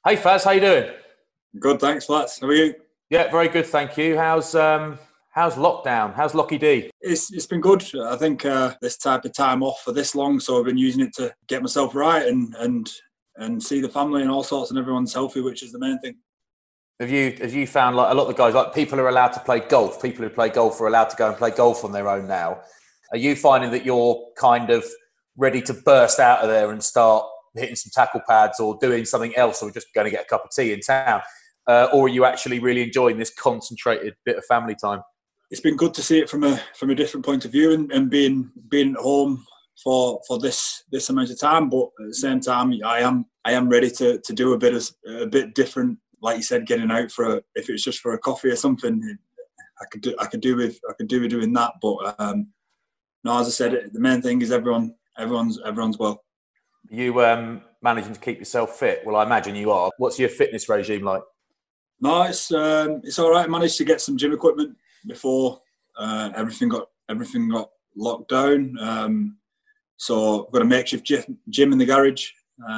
Hey Faz, how you doing? Good, thanks, Flats. How are you? Yeah, very good, thank you. How's lockdown? How's Lockie D? It's been good. I think this type of time off for this long, so I've been using it to get myself right and see the family and all sorts, and everyone's healthy, which is the main thing. Have you found like a lot of the guys, like people are allowed to play golf? People who play golf are allowed to go and play golf on their own now. Are you finding that you're kind of ready to burst out of there and start hitting some tackle pads or doing something else, or just going to get a cup of tea in town? Or are you actually really enjoying this concentrated bit of family time? It's been good to see it from a different point of view and being at home for this amount of time. But at the same time, I am ready to do a bit different. Like you said, getting out if it's just for a coffee or something, I could do with doing that. But no, as I said, the main thing is everyone's well. You managing to keep yourself fit? Well, I imagine you are. What's your fitness regime like? No, it's all right. I managed to get some gym equipment before everything got locked down. So I've got a makeshift gym in the garage.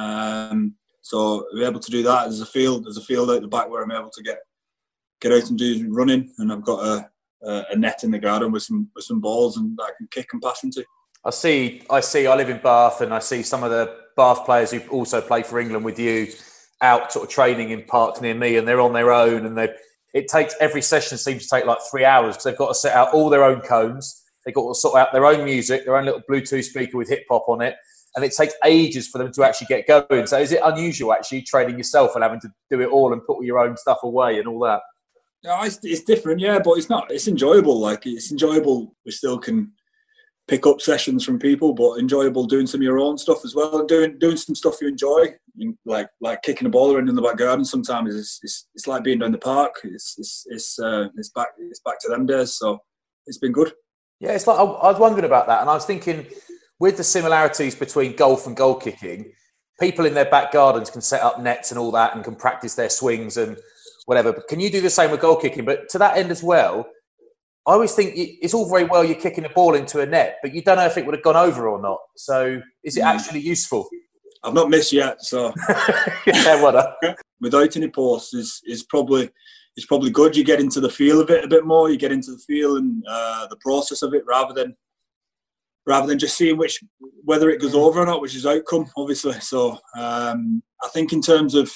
So we're able to do that. There's a field out the back where I'm able to get out and do running, and I've got a net in the garden with some balls and that I can kick and pass into. I see. I live in Bath, and I see some of the Bath players who also play for England with you out sort of training in parks near me, and they're on their own, and it takes every session seems to take like 3 hours because they've got to set out all their own cones. They've got to sort out their own music, their own little Bluetooth speaker with hip hop on it, and it takes ages for them to actually get going. So is it unusual actually training yourself and having to do it all and put all your own stuff away and all that? No, it's different, yeah, but it's not. It's enjoyable. Like it's enjoyable. We still can pick up sessions from people, but enjoyable doing some of your own stuff as well, and doing some stuff you enjoy, like kicking a ball around in the back garden. Sometimes it's like being down the park. It's back to them days. So it's been good. Yeah, it's like I was wondering about that, and I was thinking with the similarities between golf and goal kicking, people in their back gardens can set up nets and all that, and can practice their swings and whatever. But can you do the same with goal kicking? But to that end as well, I always think it's all very well you're kicking a ball into a net, but you don't know if it would have gone over or not. So is it actually useful? I've not missed yet, so yeah, what? Without any posts is probably good. You get into the feel of it a bit more. You get into the feel and the process of it rather than just seeing whether it goes over or not, which is outcome, obviously. So I think in terms of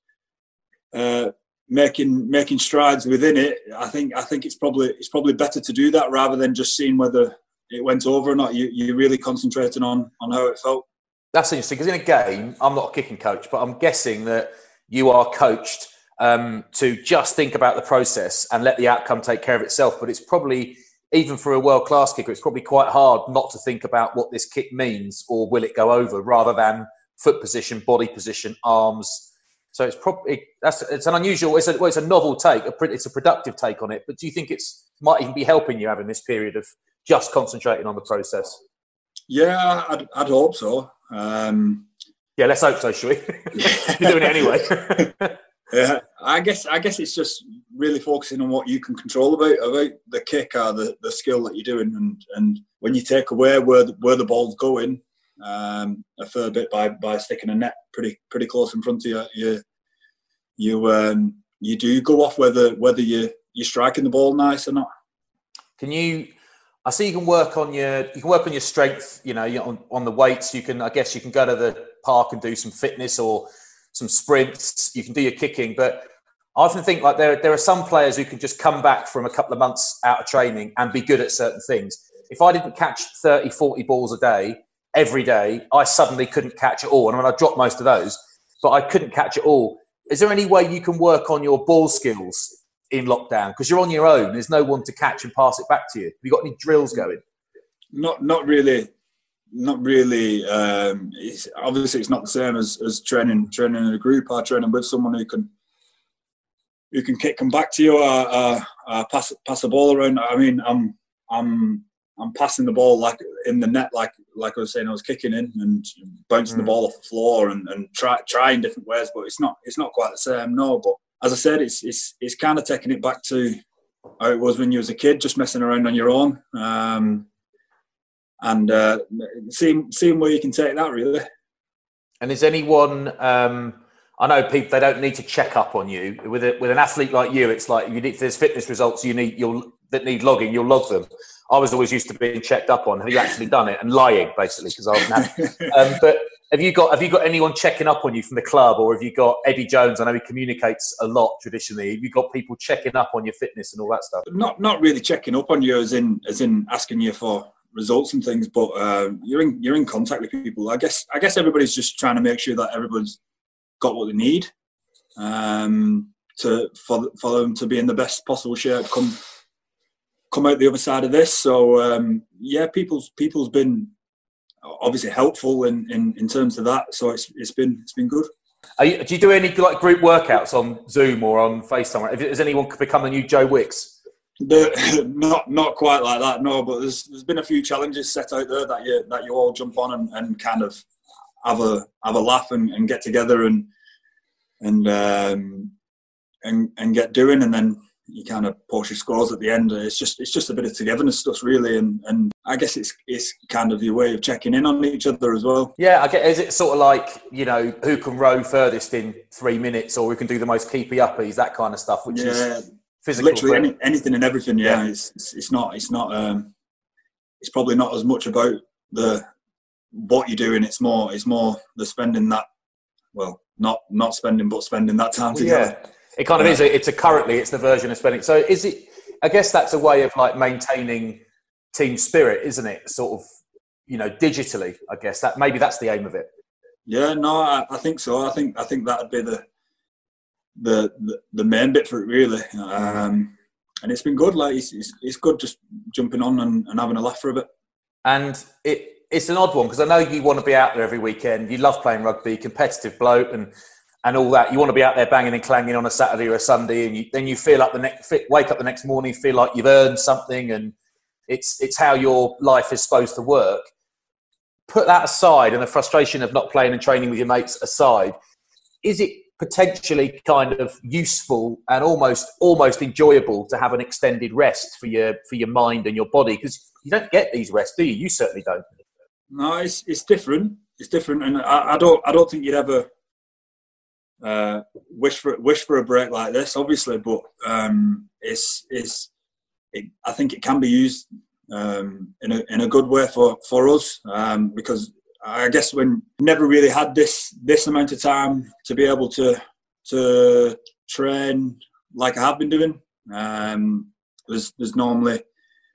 making strides within it, I think it's probably better to do that rather than just seeing whether it went over or not. You're really concentrating on how it felt. That's interesting because in a game, I'm not a kicking coach, but I'm guessing that you are coached to just think about the process and let the outcome take care of itself. But it's probably, even for a world-class kicker, it's probably quite hard not to think about what this kick means or will it go over, rather than foot position, body position, arms. So it's probably it's an unusual. It's a novel take. It's a productive take on it. But do you think might even be helping you having this period of just concentrating on the process? Yeah, I'd hope so. Yeah, let's hope so, shall we? You're doing it anyway. Yeah, I guess it's just really focusing on what you can control about the kick or the skill that you're doing, and when you take away where the ball's going, a fair bit by sticking a net pretty close in front of you do go off whether you're striking the ball nice or not. I see you can work on your strength, on the weights. I guess you can go to the park and do some fitness or some sprints. You can do your kicking, but I often think like there are some players who can just come back from a couple of months out of training and be good at certain things. If I didn't catch 30, 40 balls a day, every day, I suddenly couldn't catch it all. And I dropped most of those, but I couldn't catch it all. Is there any way you can work on your ball skills in lockdown? Because you're on your own. There's no one to catch and pass it back to you. Have you got any drills going? Not really. Obviously, it's not the same as training in a group or training with someone who can kick them back to you or pass a ball around. I mean, I'm passing the ball like in the net, like I was saying, I was kicking in and bouncing the ball off the floor and trying different ways, but it's not quite the same, no. But as I said, it's kind of taking it back to how it was when you was a kid, just messing around on your own, and seeing where you can take that, really. And is anyone? I know people, they don't need to check up on you. With an athlete like you, it's like if there's fitness results that need logging, you'll log them. I was always used to being checked up on. Have you actually done it? And lying, basically, because I wasn't. But have you got anyone checking up on you from the club, or have you got Eddie Jones? I know he communicates a lot traditionally. Have you got people checking up on your fitness and all that stuff? Not really checking up on you as in asking you for results and things, but you're in contact with people. I guess everybody's just trying to make sure that everyone's got what they need for them to be in the best possible shape come out the other side of this. So people's been obviously helpful in terms of that. So it's been good. Do you do any like group workouts on Zoom or on FaceTime? Has anyone become the new Joe Wicks? Not quite like that, no. But there's been a few challenges set out there that you all jump on and kind of have a laugh and get together and get doing, and then you kind of post your scores at the end. It's just a bit of togetherness stuff, really, and I guess it's kind of your way of checking in on each other as well. Yeah, I guess, is it sort of like, who can row furthest in 3 minutes, or who can do the most keepy uppies, that kind of stuff, which is physical. Literally anything and everything. Yeah. It's probably not as much about what you're doing. It's more the spending that, well, not spending, but spending that time together. Yeah. It kind of is. It's the version of spending. So is it? I guess that's a way of like maintaining team spirit, isn't it? Sort of, digitally. I guess that's the aim of it. Yeah, no, I think so. I think that'd be the main bit for it, really. And it's been good. Like it's good just jumping on and having a laugh for a bit. And it's an odd one because I know you want to be out there every weekend. You love playing rugby, competitive bloke, and all that. You want to be out there banging and clanging on a Saturday or a Sunday, and then you feel like wake up the next morning, feel like you've earned something, and it's how your life is supposed to work. Put that aside, and the frustration of not playing and training with your mates aside, is it potentially kind of useful and almost enjoyable to have an extended rest for your mind and your body? Because you don't get these rests, do you? You certainly don't. No, it's different. It's different, and I don't think you'd ever wish for a break like this, obviously, but I think it can be used in a good way for us, because I guess when never really had this amount of time to be able to train like I have been doing. There's normally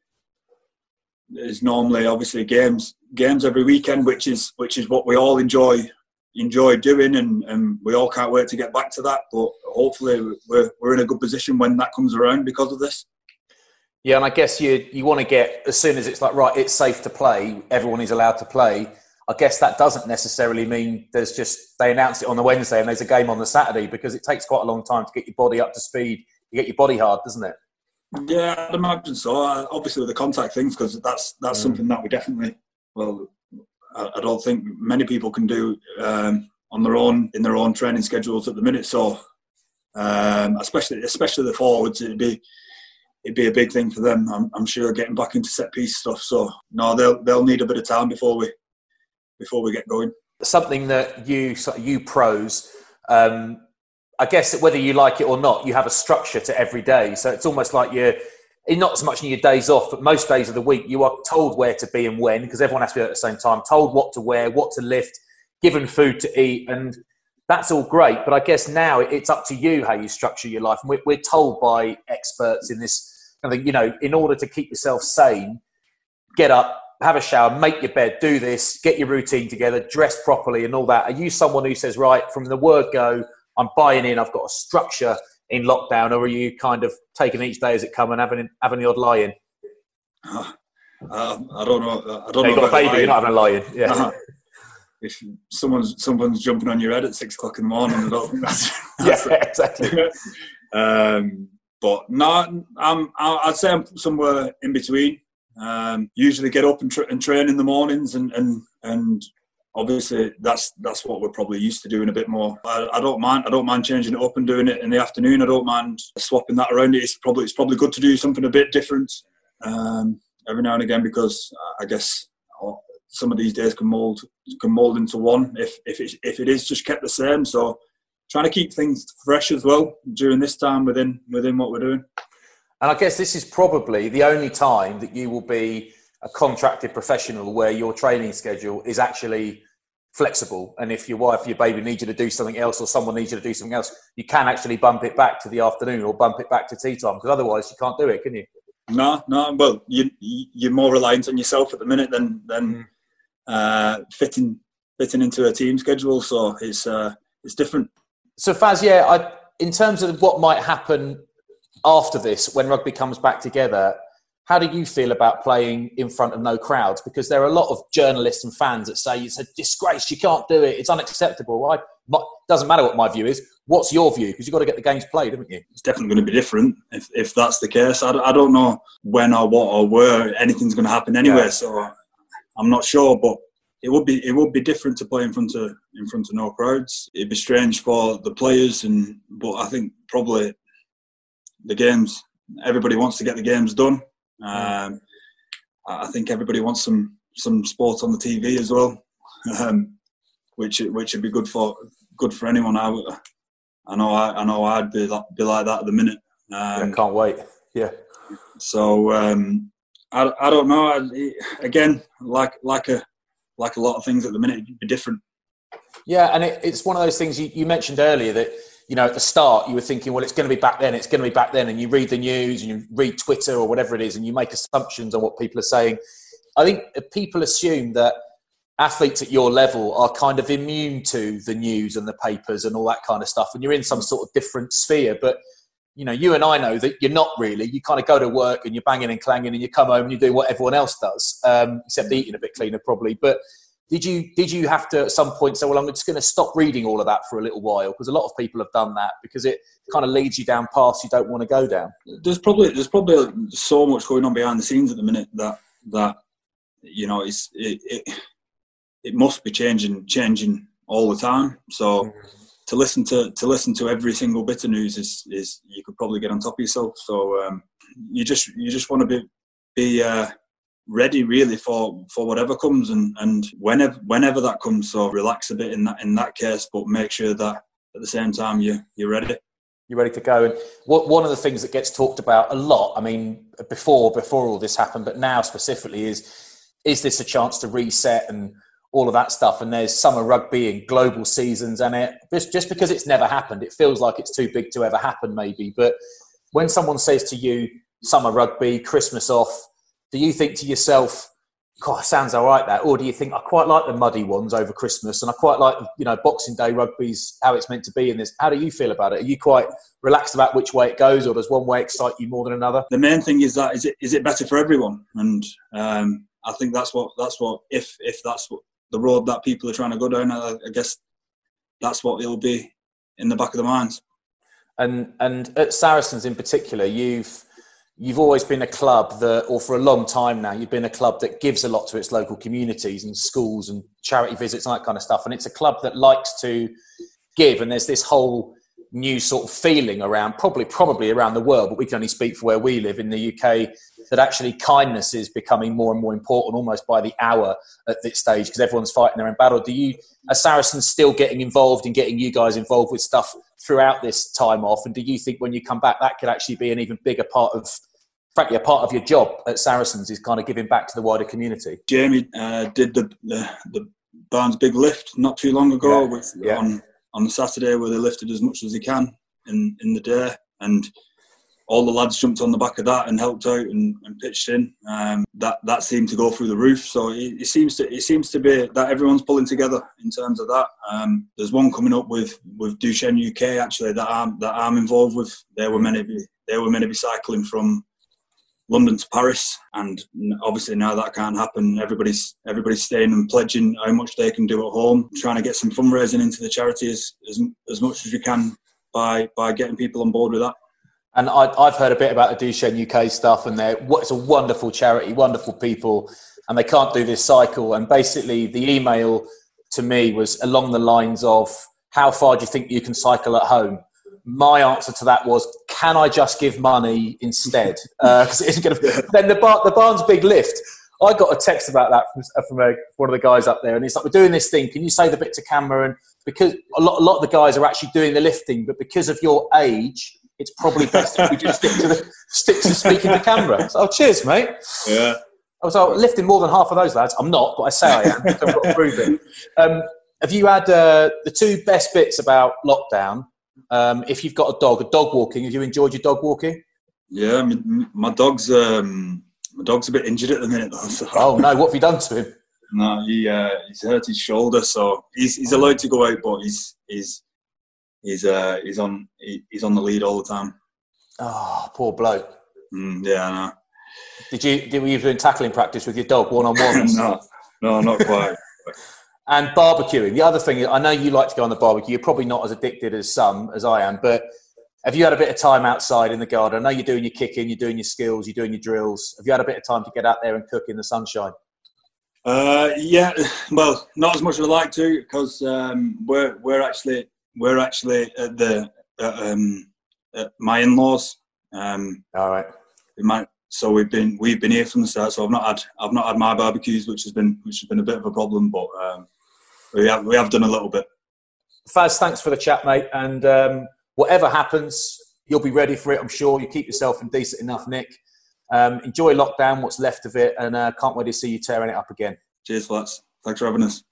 obviously games every weekend, which is what we all enjoy doing, and we all can't wait to get back to that. But hopefully we're in a good position when that comes around because of this. Yeah, and I guess you want to get, as soon as it's like, right, it's safe to play, everyone is allowed to play. I guess that doesn't necessarily mean they announce it on the Wednesday and there's a game on the Saturday, because it takes quite a long time to get your body up to speed. You get your body hard, doesn't it? Yeah, I'd imagine so. Obviously with the contact things, because that's something that we definitely, I don't think many people can do on their own, in their own training schedules at the minute. So especially the forwards, it'd be a big thing for them. I'm sure, getting back into set piece stuff. So no, they'll need a bit of time before we get going. Something that you pros, I guess whether you like it or not, you have a structure to every day. So it's almost like you're not as much in your days off, but most days of the week you are told where to be and when, because everyone has to be at the same time, told what to wear, what to lift, given food to eat, and that's all great. But I guess now it's up to you how you structure your life. And we're told by experts in this, in order to keep yourself sane, get up, have a shower, make your bed, do this, get your routine together, dress properly and all that. Are you someone who says, right, from the word go, I'm buying in, I've got a structure in lockdown, or are you kind of taking each day as it comes and having the odd lie in? I don't know. I don't know. You've got a baby, you're not having a lie in. Yeah. If someone's jumping on your head at 6 o'clock in the morning, I don't think that's yeah, exactly. But no, I'd say I'm somewhere in between. Usually get up and train in the mornings, and obviously that's what we're probably used to doing a bit more. I don't mind changing it up and doing it in the afternoon. I don't mind swapping that around. It's probably good to do something a bit different every now and again, because I guess some of these days can mould into one if it is just kept the same. So trying to keep things fresh as well during this time within what we're doing. And I guess this is probably the only time that you will be a contracted professional where your training schedule is actually flexible. And if your wife, your baby needs you to do something else, or someone needs you to do something else, you can actually bump it back to the afternoon or bump it back to tea time, because otherwise you can't do it, can you? No. Well, you're more reliant on yourself at the minute than fitting into a team schedule. So it's different. So Faz, in terms of what might happen after this, when rugby comes back together, how do you feel about playing in front of no crowds? Because there are a lot of journalists and fans that say it's a disgrace, you can't do it, it's unacceptable. Doesn't matter what my view is. What's your view? Because you've got to get the games played, haven't you? It's definitely going to be different if that's the case. I don't know when or what or where anything's going to happen anyway, so I'm not sure. But it would be different to play in front of no crowds. It'd be strange for the players, but I think probably the games. Everybody wants to get the games done. I think everybody wants some sport on the TV as well, which would be good for anyone. I know I'd be like that at the minute. I can't wait. Yeah. So I don't know. Again, like a lot of things at the minute, it'd be different. Yeah, and it's one of those things you mentioned earlier that, you know, at the start you were thinking, well, it's going to be back then, and you read the news and you read Twitter or whatever it is, and you make assumptions on what people are saying. I think people assume that athletes at your level are kind of immune to the news and the papers and all that kind of stuff, and you're in some sort of different sphere. But, you know, you and I know that you're not really. You kind of go to work and you're banging and clanging, and you come home and you do what everyone else does, except eating a bit cleaner probably. But did you have to at some point say, well, I'm just going to stop reading all of that for a little while? Because a lot of people have done that because it kind of leads you down paths you don't want to go down. There's probably so much going on behind the scenes at the minute that you know, it must be changing all the time. So to listen to every single bit of news is you could probably get on top of yourself. So you just want to be ready really for whatever comes and whenever that comes. So relax a bit in that case, but make sure that at the same time you're ready. You're ready to go. And one of the things that gets talked about a lot, I mean, before all this happened, but now specifically is this a chance to reset and all of that stuff? And there's summer rugby and global seasons, and just because it's never happened, it feels like it's too big to ever happen maybe. But when someone says to you, summer rugby, Christmas off, do you think to yourself, God, sounds all right that? Or do you think, I quite like the muddy ones over Christmas, and I quite like, you know, Boxing Day rugby's how it's meant to be in this? How do you feel about it? Are you quite relaxed about which way it goes, or does one way excite you more than another? The main thing is that is it better for everyone? And I think that's what if that's what the road that people are trying to go down, I guess that's what it'll be in the back of their minds. And at Saracens in particular, you've always been a club that, or for a long time now, you've been a club that gives a lot to its local communities and schools and charity visits and that kind of stuff. And it's a club that likes to give. And there's this whole new sort of feeling around, probably around the world, but we can only speak for where we live in the UK, that actually kindness is becoming more and more important almost by the hour at this stage, because everyone's fighting their own battle. Are Saracens still getting involved in getting you guys involved with stuff throughout this time off? And do you think when you come back, that could actually be an even bigger part of, frankly, a part of your job at Saracens is kind of giving back to the wider community? Jamie did the Barnes Big Lift not too long ago on the Saturday, where they lifted as much as they can in the day, and all the lads jumped on the back of that and helped out and pitched in. That seemed to go through the roof. So it seems to be that everyone's pulling together in terms of that. There's one coming up with Duchenne UK actually that I'm involved with. They were meant to be cycling from London to Paris, and obviously now that can't happen. Everybody's staying and pledging how much they can do at home, trying to get some fundraising into the charity as much as we can by getting people on board with that. And I've heard a bit about the Duchenne UK stuff, and it's a wonderful charity, wonderful people, and they can't do this cycle. And basically the email to me was along the lines of, how far do you think you can cycle at home? My answer to that was, can I just give money instead? Because it isn't going to. Then the Barnes Big Lift, I got a text about that from one of the guys up there, and he's like, we're doing this thing. Can you say the bit to camera? because a lot of the guys are actually doing the lifting, but because of your age, it's probably best if we just stick to speaking to camera. So, cheers, mate. Yeah. I was lifting more than half of those lads. I'm not, but I say I am. So I've got to prove it. Have you had the two best bits about lockdown? If you've got a dog walking, have you enjoyed your dog walking? Yeah, my dog's a bit injured at the minute, though. So. Oh no, what have you done to him? No, he's hurt his shoulder, so he's allowed to go out, but he's on the lead all the time. Oh, poor bloke. Yeah, I know. Were you doing tackling practice with your dog one-on-one? No, not quite. And barbecuing. The other thing, I know you like to go on the barbecue. You're probably not as addicted as I am, but have you had a bit of time outside in the garden? I know you're doing your kicking, you're doing your skills, you're doing your drills. Have you had a bit of time to get out there and cook in the sunshine? Yeah, well, not as much as I'd like to, because we're actually at my in-laws. All right. So we've been here from the start. So I've not had my barbecues, which has been a bit of a problem, but we have done a little bit. Faz, thanks for the chat, mate. And whatever happens, you'll be ready for it. I'm sure. You keep yourself in decent enough nick. Enjoy lockdown, what's left of it, and can't wait to see you tearing it up again. Cheers, lads. Thanks for having us.